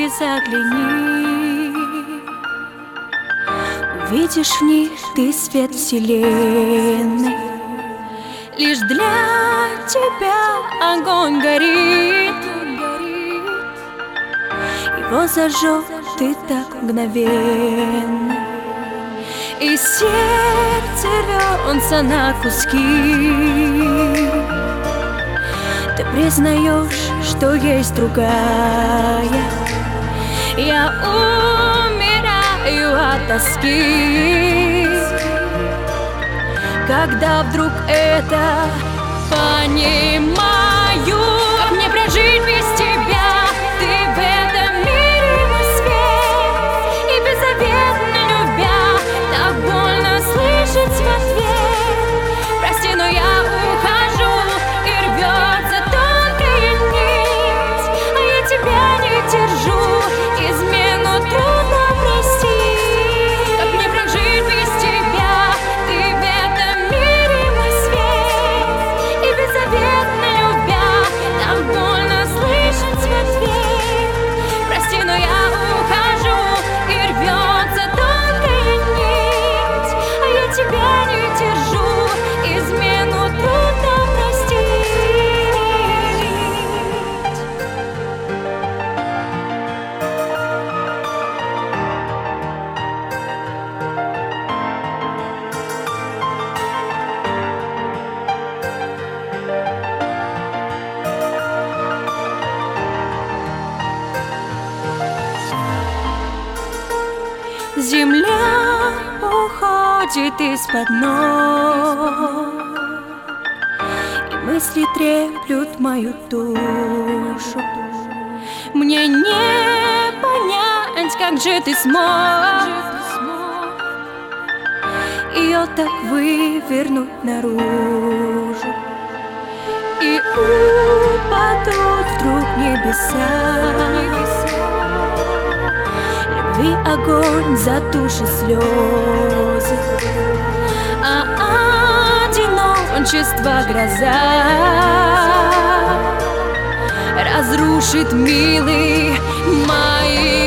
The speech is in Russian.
и загляни. Увидишь в них ты свет вселенной. Лишь для тебя огонь горит. Его зажег ты так мгновенно, и сердце рвется на куски. Ты признаешь, что есть другая. Я умираю от тоски, когда вдруг это понимаю. Как мне прожить без тебя? Ты в этом мире мой свет, и беззаветно любя, так больно слышать в ответ: прости, но я ухожу, и рвется тонкая нить, а я тебя не держу, измену трудно простить. Как мне прожить без тебя? Ты в этом мире мой свет, и беззаветно любя, так больно слышать в ответ: прости, но я ухожу, и рвется тонкая нить, а я тебя не держу, измену трудно простить. Земля уходит из-под ног, и мысли треплют мою душу. Мне не понять, как же ты смог ее так вывернуть наружу, и упадут вдруг небеса. Любви огонь затушит слезы, а одиночество гроза разрушит милые мои